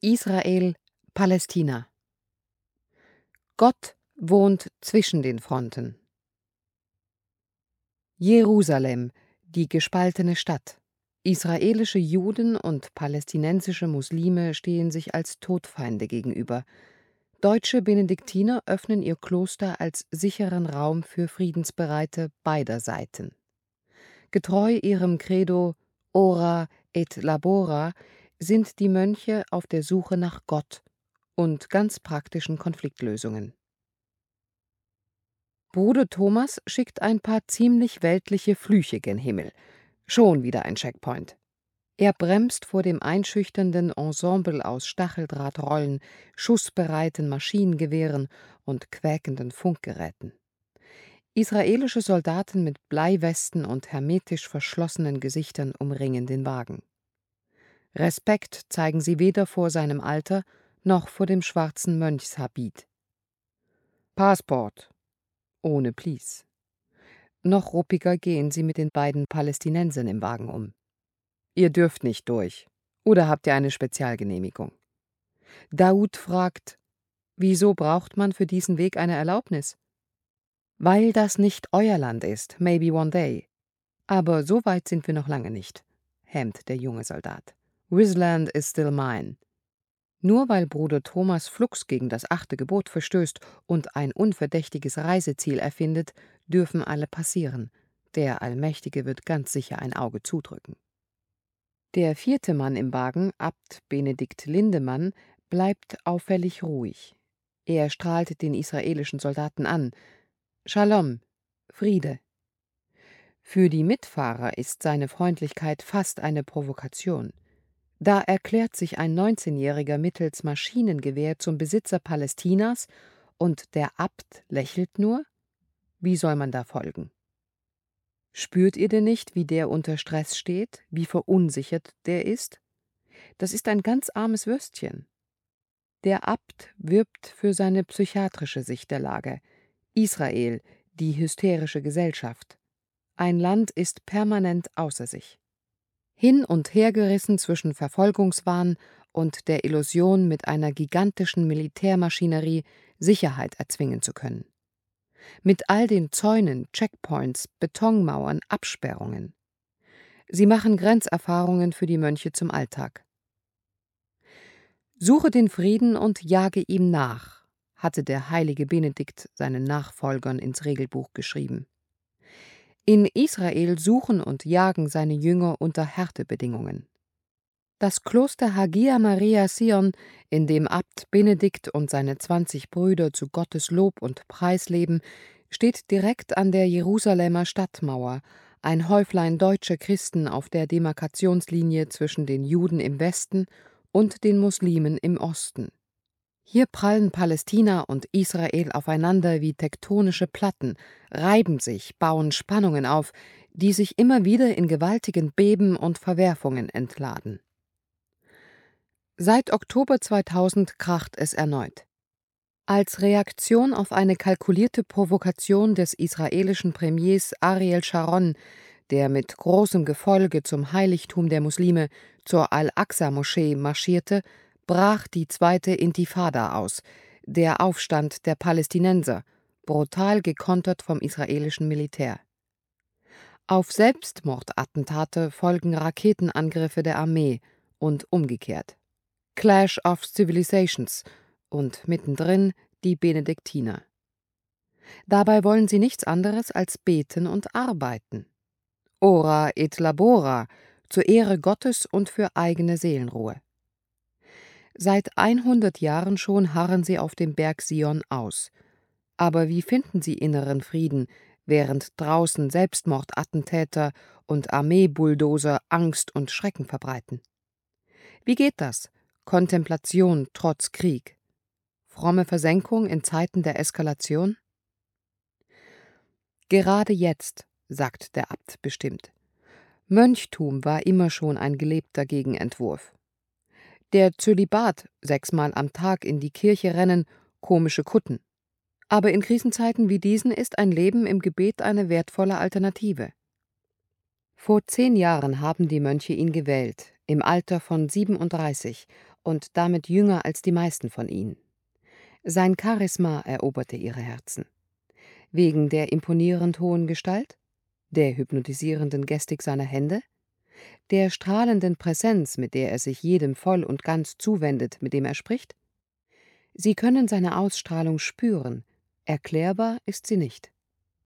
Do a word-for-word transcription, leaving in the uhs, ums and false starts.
Israel, Palästina. Gott wohnt zwischen den Fronten. Jerusalem, die gespaltene Stadt. Israelische Juden und palästinensische Muslime stehen sich als Todfeinde gegenüber. Deutsche Benediktiner öffnen ihr Kloster als sicheren Raum für Friedensbereite beider Seiten. Getreu ihrem Credo Ora et labora sind die Mönche auf der Suche nach Gott und ganz praktischen Konfliktlösungen. Bruder Thomas schickt ein paar ziemlich weltliche Flüche gen Himmel. Schon wieder ein Checkpoint. Er bremst vor dem einschüchternden Ensemble aus Stacheldrahtrollen, schussbereiten Maschinengewehren und quäkenden Funkgeräten. Israelische Soldaten mit Bleiwesten und hermetisch verschlossenen Gesichtern umringen den Wagen. Respekt zeigen sie weder vor seinem Alter noch vor dem schwarzen Mönchshabit. Passport. Ohne Please. Noch ruppiger gehen sie mit den beiden Palästinensern im Wagen um. Ihr dürft nicht durch. Oder habt ihr eine Spezialgenehmigung? Daoud fragt, wieso braucht man für diesen Weg eine Erlaubnis? Weil das nicht euer Land ist, maybe one day. Aber so weit sind wir noch lange nicht, hämt der junge Soldat. Wisland is still mine. Nur weil Bruder Thomas flugs gegen das achte Gebot verstößt und ein unverdächtiges Reiseziel erfindet, dürfen alle passieren. Der Allmächtige wird ganz sicher ein Auge zudrücken. Der vierte Mann im Wagen, Abt Benedikt Lindemann, bleibt auffällig ruhig. Er strahlt den israelischen Soldaten an. Shalom, Friede. Für die Mitfahrer ist seine Freundlichkeit fast eine Provokation. Da erklärt sich ein neunzehnjähriger mittels Maschinengewehr zum Besitzer Palästinas und der Abt lächelt nur? Wie soll man da folgen? Spürt ihr denn nicht, wie der unter Stress steht, wie verunsichert der ist? Das ist ein ganz armes Würstchen. Der Abt wirbt für seine psychiatrische Sicht der Lage. Israel, die hysterische Gesellschaft. Ein Land ist permanent außer sich. Hin und her gerissen zwischen Verfolgungswahn und der Illusion, mit einer gigantischen Militärmaschinerie Sicherheit erzwingen zu können. Mit all den Zäunen, Checkpoints, Betonmauern, Absperrungen. Sie machen Grenzerfahrungen für die Mönche zum Alltag. Suche den Frieden und jage ihm nach, hatte der heilige Benedikt seinen Nachfolgern ins Regelbuch geschrieben. In Israel suchen und jagen seine Jünger unter Härtebedingungen. Das Kloster Hagia Maria Sion, in dem Abt Benedikt und seine zwanzig Brüder zu Gottes Lob und Preis leben, steht direkt an der Jerusalemer Stadtmauer, ein Häuflein deutscher Christen auf der Demarkationslinie zwischen den Juden im Westen und den Muslimen im Osten. Hier prallen Palästina und Israel aufeinander wie tektonische Platten, reiben sich, bauen Spannungen auf, die sich immer wieder in gewaltigen Beben und Verwerfungen entladen. Seit Oktober zweitausend kracht es erneut. Als Reaktion auf eine kalkulierte Provokation des israelischen Premiers Ariel Sharon, der mit großem Gefolge zum Heiligtum der Muslime, zur Al-Aqsa-Moschee marschierte, brach die zweite Intifada aus, der Aufstand der Palästinenser, brutal gekontert vom israelischen Militär. Auf Selbstmordattentate folgen Raketenangriffe der Armee und umgekehrt. Clash of Civilizations und mittendrin die Benediktiner. Dabei wollen sie nichts anderes als beten und arbeiten. Ora et labora, zur Ehre Gottes und für eigene Seelenruhe. Seit hundert Jahren schon harren sie auf dem Berg Sion aus. Aber wie finden sie inneren Frieden, während draußen Selbstmordattentäter und Armeebulldozer Angst und Schrecken verbreiten? Wie geht das? Kontemplation trotz Krieg. Fromme Versenkung in Zeiten der Eskalation? Gerade jetzt, sagt der Abt bestimmt. Mönchtum war immer schon ein gelebter Gegenentwurf. Der Zölibat, sechsmal am Tag in die Kirche rennen, komische Kutten. Aber in Krisenzeiten wie diesen ist ein Leben im Gebet eine wertvolle Alternative. Vor zehn Jahren haben die Mönche ihn gewählt, im Alter von siebenunddreißig, und damit jünger als die meisten von ihnen. Sein Charisma eroberte ihre Herzen. Wegen der imponierend hohen Gestalt? Der hypnotisierenden Gestik seiner Hände? Der strahlenden Präsenz, mit der er sich jedem voll und ganz zuwendet, mit dem er spricht? Sie können seine Ausstrahlung spüren, erklärbar ist sie nicht.